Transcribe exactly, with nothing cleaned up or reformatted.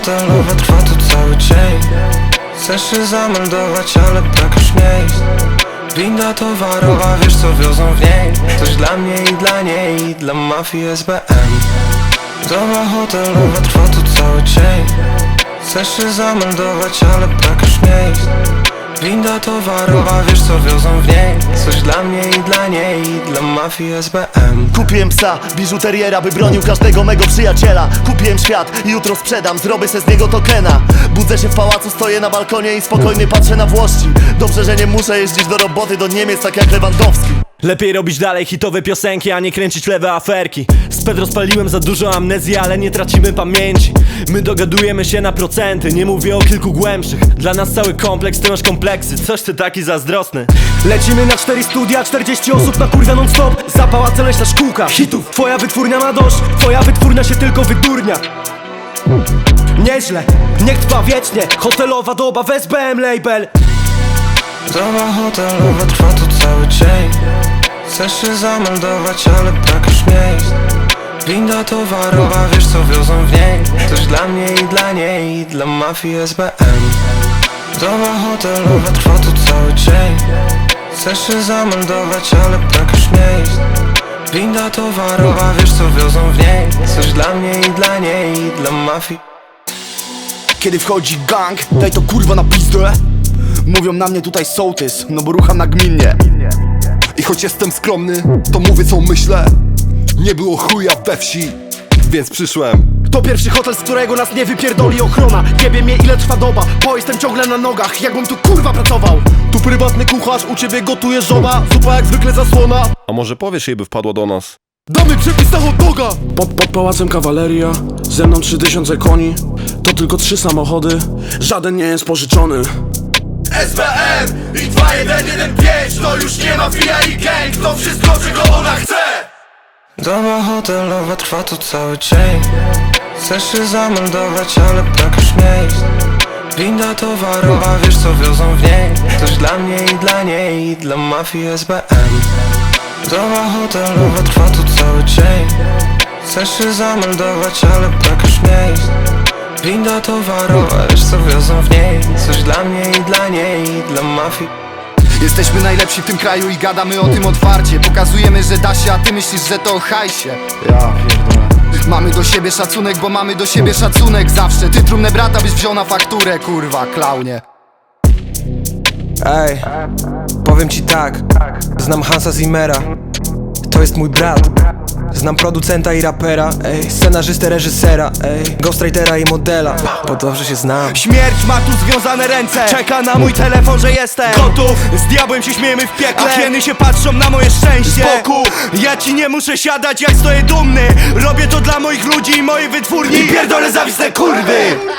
hotelowa trwa tu cały dzień. Chcesz się zameldować, ale brak już miejsc. Winda towarowa, wiesz co wiozą w niej. Coś dla mnie i dla niej, i dla mafii S B M. Doba hotelowa trwa tu cały dzień. Chcesz się zameldować, ale brak już miejsc. Winda towarowa, wiesz co wiozą w niej. Coś dla mnie i dla niej, i dla mafii S B M. Kupiłem psa, biżuteriera, by bronił każdego mego przyjaciela. Kupiłem świat i jutro sprzedam, zrobię se z niego tokena. Budzę się w pałacu, stoję na balkonie i spokojnie patrzę na Włości. Dobrze, że nie muszę jeździć do roboty do Niemiec tak jak Lewandowski. Lepiej robić dalej hitowe piosenki, a nie kręcić lewe aferki. Sped rozpaliłem za dużo amnezji, ale nie tracimy pamięci. My dogadujemy się na procenty, nie mówię o kilku głębszych. Dla nas cały kompleks, ty masz kompleksy, coś ty taki zazdrosny. Lecimy na cztery studia, czterdzieści osób na kurwa non stop. Za pałacem leśna szkółka hitów, twoja wytwórnia ma dość. Twoja wytwórnia się tylko wydurnia. Nieźle, niech trwa wiecznie. Hotelowa doba w S B M label. Doba hotelowa trwa tu cały dzień. Chcesz się zameldować, ale brak już miejsc. Winda towarowa, wiesz co wiozą w niej. Coś dla mnie i dla niej, i dla mafii S B M. Doba hotelowa trwa tu cały dzień. Chcesz się zameldować, ale brak już miejsc. Winda towarowa, wiesz co wiozą w niej. Coś dla mnie i dla niej, i dla mafii. Kiedy wchodzi gang, daj to kurwa na pizdę. Mówią na mnie tutaj sołtys, no bo rucham nagminnie. I choć jestem skromny, to mówię co myślę. Nie było chuja we wsi, więc przyszłem. To pierwszy hotel, z którego nas nie wypierdoli ochrona. Jebie mnie ile trwa doba, bo jestem ciągle na nogach, jakbym tu kurwa pracował. Tu prywatny kucharz, u ciebie gotuje żona. Zupa jak zwykle zasłona. A może powiesz jej, by wpadła do nas? Damy przepis na hot doga. Pod, pod pałacem kawaleria, ze mną trzy tysiące koni. To tylko trzy samochody, żaden nie jest pożyczony. S B M i dwa jeden jeden pięć, to już nie mafia i gang. To wszystko czego ona chce. Doba hotelowa trwa tu cały dzień. Chcesz się zameldować, ale brak już miejsc. Winda towarowa, wiesz co wiozą w niej. Coś dla mnie i dla niej, i dla mafii S B M. Doba hotelowa trwa tu cały dzień. Chcesz się zameldować, ale brak już miejsc. Winda towarowa, wiesz co wiozą w niej. Coś dla mnie i dla niej, i dla mafii. Jesteśmy najlepsi w tym kraju i gadamy o tym otwarcie. Pokazujemy, że da się, a ty myślisz, że to o hajsie. Ja pierdolę. Mamy do siebie szacunek, bo mamy do siebie szacunek zawsze. Ty trumnę brata byś wziął na fakturę, kurwa, klaunie. Ej, powiem ci tak. Znam Hansa Zimmera, to jest mój brat. Znam producenta i rapera, ej, scenarzystę, reżysera, ej, ghostwritera i modela, bo dobrze się znam. Śmierć ma tu związane ręce, czeka na mój telefon, że jestem gotów. Z diabłem się śmiejemy w piekle, a hieny się patrzą na moje szczęście z boku. Ja ci nie muszę siadać, jak stoję dumny. Robię to dla moich ludzi i mojej wytwórni i pierdolę zawisne kurwy.